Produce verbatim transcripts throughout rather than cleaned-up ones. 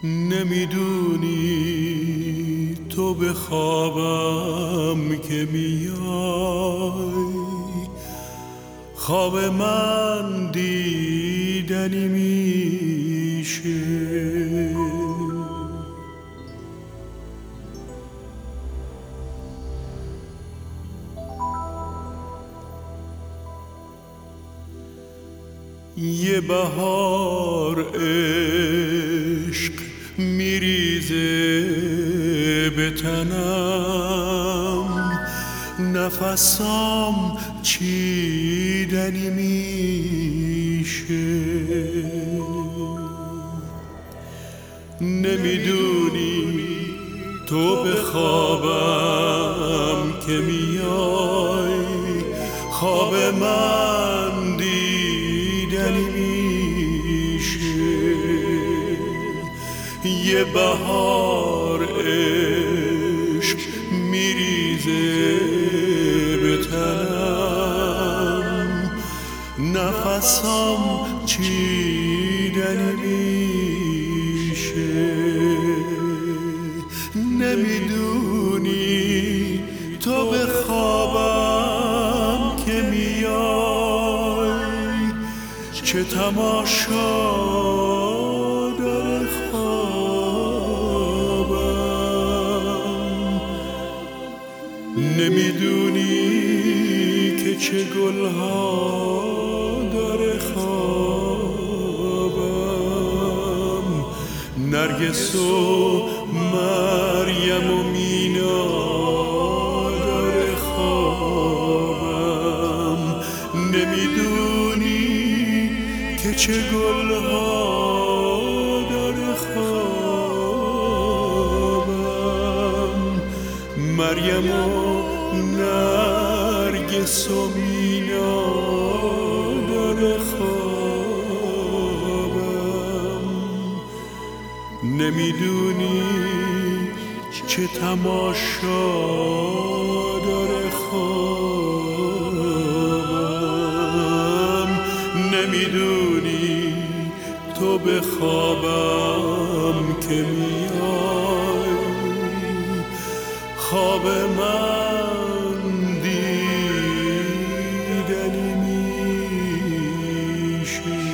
نمیدونی تو به خوابم که میای، خواب من دیدنی میشه. یه بهار عشق میریزه به تنم، نفسام چیدنی میشه. نمیدونی تو به خوابم که میای، خواب من دیدنی میشه. یه بهار عشق میریزه به تنم، نفسم چیدنی میشه. نمیدونی تو به خوابم که میای، چه تماشا داره خوابم. نمیدونی که چه گلها داره خوابم، نرگس و مریم و مینا داره خوابم. نمیدونی که چه گلها داره خوابم، مریم و نرگس و مینا داره خوابم. نمیدونی چه تماشا داره خوابم. نمیدونی تو به خوابم که میای، خواب من دیدنی میشه.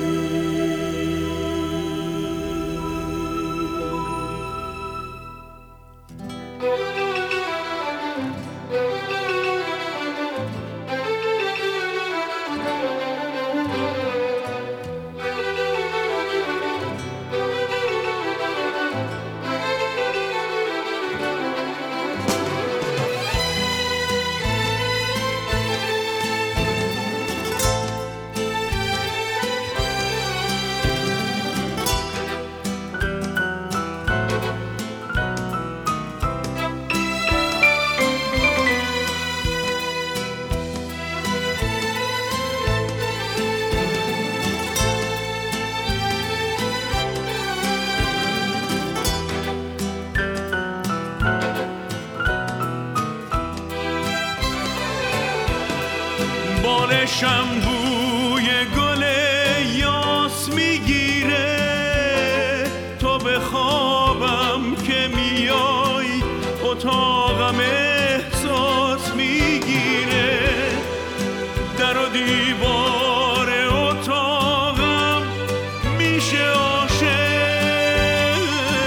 بالشم بوی گل یاس میگیره، تو به خوابم که میای اتاقم احساس میگیره. در و دیوار اتاقم میشه عاشق،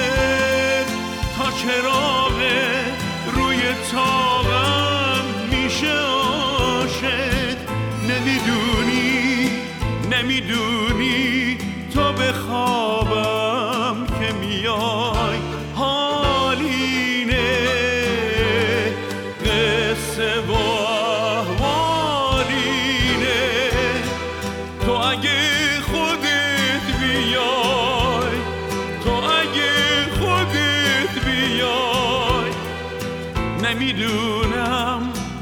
تا چراغ روی طاقم میشه عاشق. نمیدونی نمیدونی تو به خوابم که میای، حالینه قصه و احوالینه. تو اگه خودت بیای، تو اگه خودت بیای، نمیدونم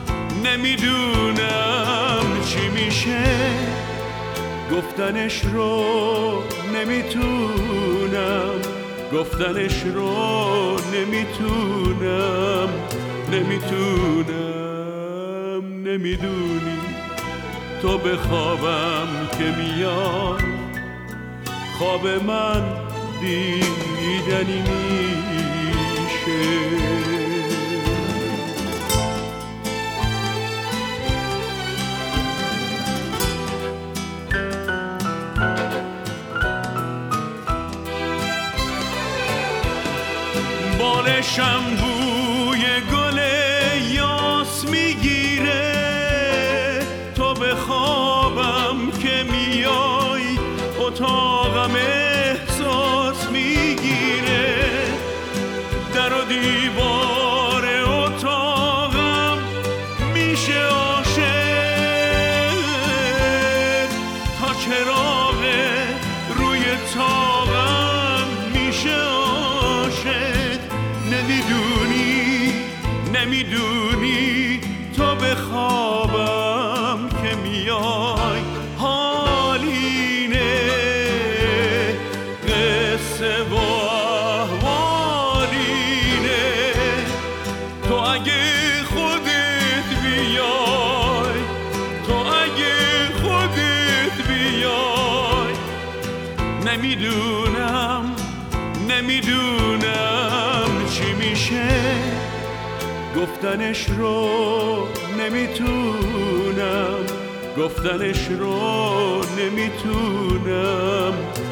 نمیدونم چی میشه. گفتنش رو نمیتونم، گفتنش رو نمیتونم، نمیتونم. نمیدونی تو به خوابم که میای، خواب من دیدنی میشه. بالشم بوی گل یاس میگیره، تو به خوابم که میای اتاقم احساس میگیره. در و دیوار اتاقم میشه عاشق، تا چراغ روی طاقم میشه عاشق. نمیدونی نمیدونی تو به خوابم که میای حالینه، قصه و احوالینه. تو اگه خودت بیای، تو اگه خودت بیای، نمیدونم نمیدونم چی میشه، گفتنش رو نمیتونم، گفتنش رو نمیتونم،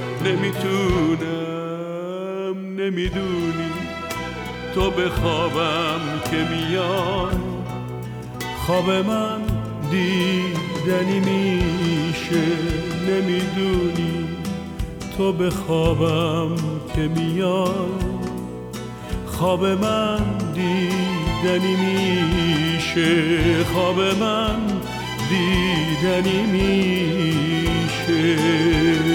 نمیتونم. نمیدونی تو به خوابم که میای، خواب من دیدنی میشه. نمیدونی تو به خوابم که میای، خواب من دیدنی میشه، خواب من دیدنی میشه.